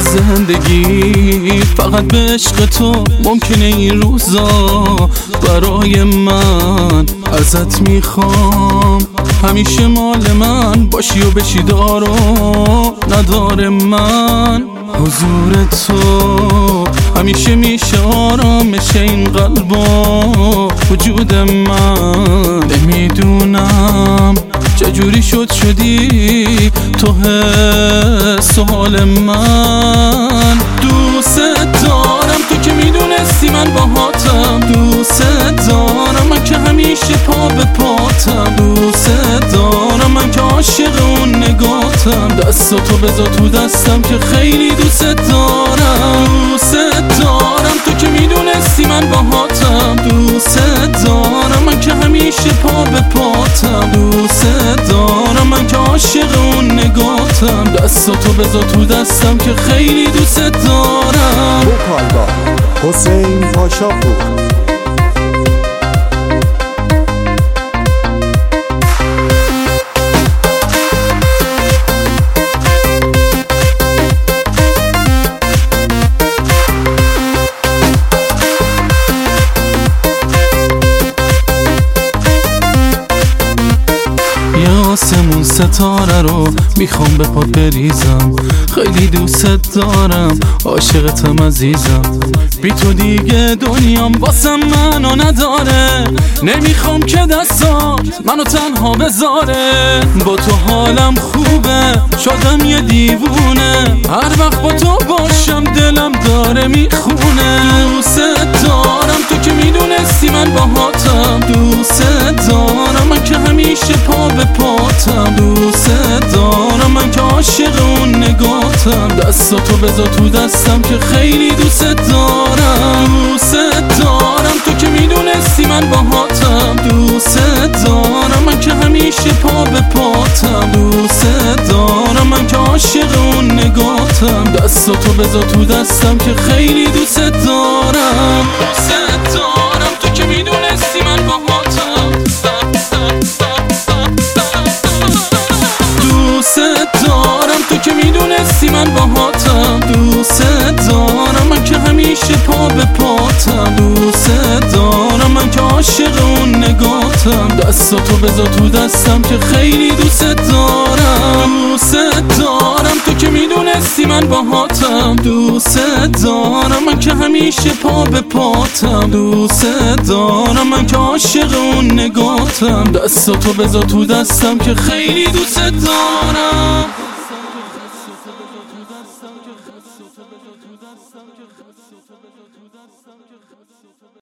زندگی فقط به عشق تو ممکنه این روزا. برای من ازت میخوام همیشه مال من باشی و بشی دار و ندار من. حضور تو همیشه میشه آرامش این قلب و وجود من. نمیدونم چجوری شدی تو حس و حال من. دوست دارم تو که میدونستی من باهاتم. دوست دارم من که همیشه پا به پاتم. دوست دارم من که عاشق اون نگاتم. دستاتو بذار تو دستم که خیلی دوست دارم. دوست دارم تو که میدونستی من باهاتم. دوست دارم من که همیشه پا به پاتم. دوست دارم من که عاشق اون نگاتم. دستاتو بذار تو دستم که خیلی دوست دارم. وکالبا حسین پاشاپور. آسمون ستاره رو میخوام به پات بریزم. خیلی دوست دارم عاشقتم عزیزم. بی تو دیگه دنیام واسم منو نداره. نمیخوام که دستات منو تنها بذاره. با تو حالم خوبه شدم یه دیوونه. هر وقت با تو باشم دلم داره میخونه. دوست دارم تو که میدونستی من باهاتم. دوست دارم من که همیشه پا به پاتم. دوست دارم من که عاشق اون نگاتم. دستاتو بذار تو دستم که خیلی دوست دارم. دوست دارم تو که میدونستی من باهاتم. دوست دارم من که همیشه پا به پاتم. دوست دارم من که عاشق اون نگاتم. دستاتو بذار تو دستم که خیلی دوست دارم. دوست دارم تو که میدونستی من باهاتم. دوست دارم تو که میدونستی من باهاتم. دوست دارم من که همیشه پا به پاتم. دوست دارم من که عاشق اون نگاتم. دستاتو بذار تو دستم که خیلی دوست دارم. دوست دارم تو که میدونستی من باهاتم. دوست دارم من که همیشه پا به پاتم. دوست دارم من که عاشق اون نگاتم. دستاتو بذار تو دستم که خیلی دوست دارم.